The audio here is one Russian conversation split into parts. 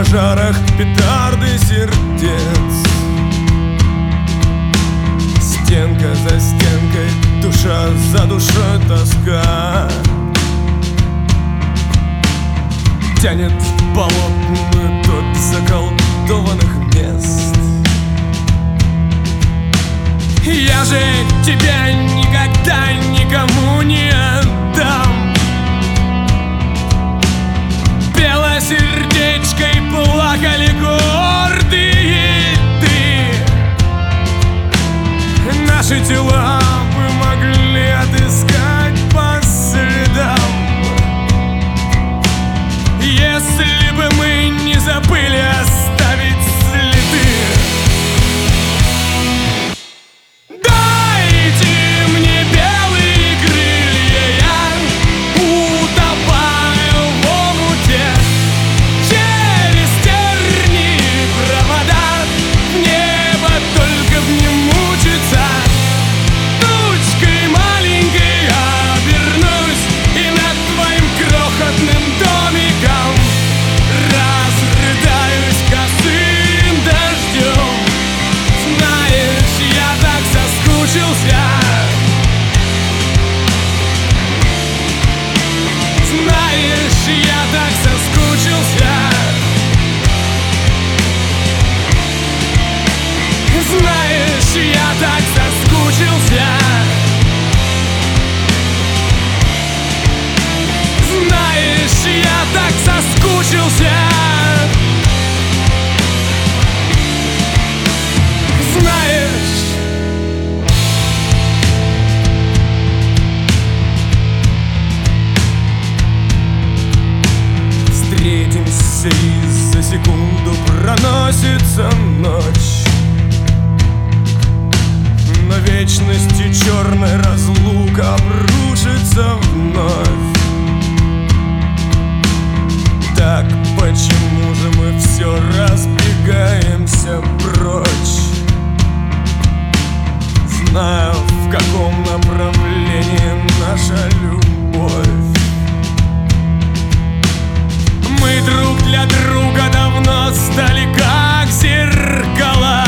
пожарах петарды сердец. Стенка за стенкой, душа за душой тоска тянет в болотную топь заколдованных мест. Я же тебя никогда никому не отдам. Белосердечкой плакали гордые ты. Наши тела мы могли отыскать по следам, если бы мы не забыли оставить следы. Встретимся, и за секунду проносится ночь. На вечности черная разлука обрушится вновь. Так почему же мы все разбегаемся прочь, зная, в каком направлении наша любовь? Мы друг для друга давно стали как зеркала.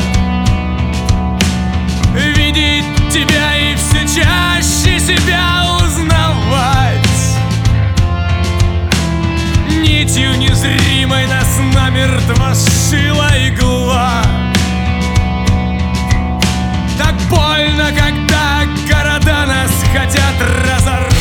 Видеть тебя и все чаще себя узнавать. Нитью незримой нас намертво сшила игла. Так больно, когда города нас хотят разорвать.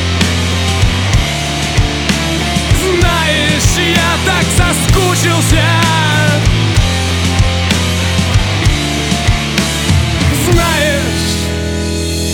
Знаешь, я так соскучился.